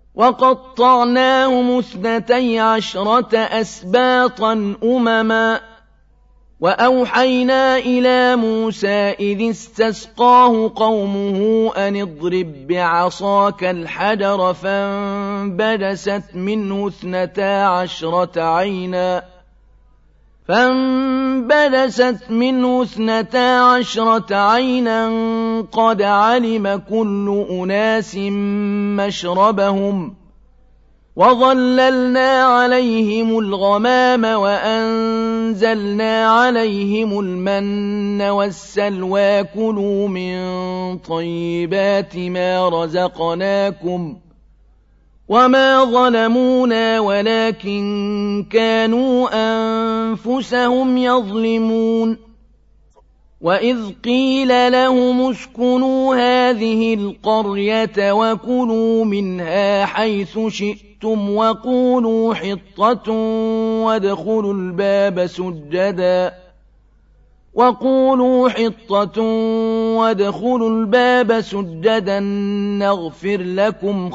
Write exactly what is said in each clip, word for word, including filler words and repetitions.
وقطعناهم اثنتي عشرة أسباطا أمما وأوحينا إلى موسى إذ استسقاه قومه أن اضرب بعصاك الحجر فانبجست منه اثنتا عشرة عينا فانبجست منه اثنتا عشرة عينا قد علم كل أناس مشربهم وظللنا عليهم الغمام وأنزلنا عليهم المن والسلوى كلوا من طيبات ما رزقناكم وما ظلمونا ولكن كانوا أنفسهم يظلمون وإذ قيل لهم اسكنوا هذه القرية وكلوا منها حيث شئتم وقولوا حطة وادخلوا الباب سجدا وقولوا حطة وادخلوا الباب سجدا نغفر لكم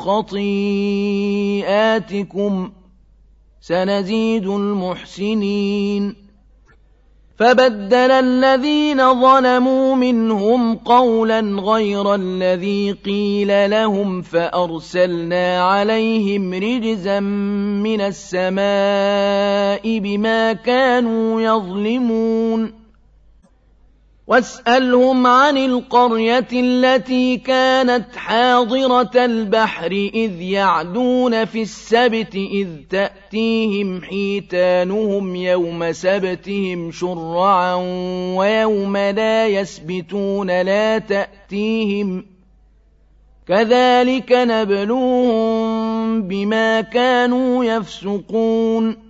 خطيئاتكم سنزيد المحسنين فبدل الذين ظلموا منهم قولا غير الذي قيل لهم فأرسلنا عليهم رجزا من السماء بما كانوا يظلمون واسألهم عن القرية التي كانت حاضرة البحر إذ يعدون في السبت إذ تأتيهم حيتانهم يوم سبتهم شرعا ويوم لا يسبتون لا تأتيهم كذلك نبلوهم بما كانوا يفسقون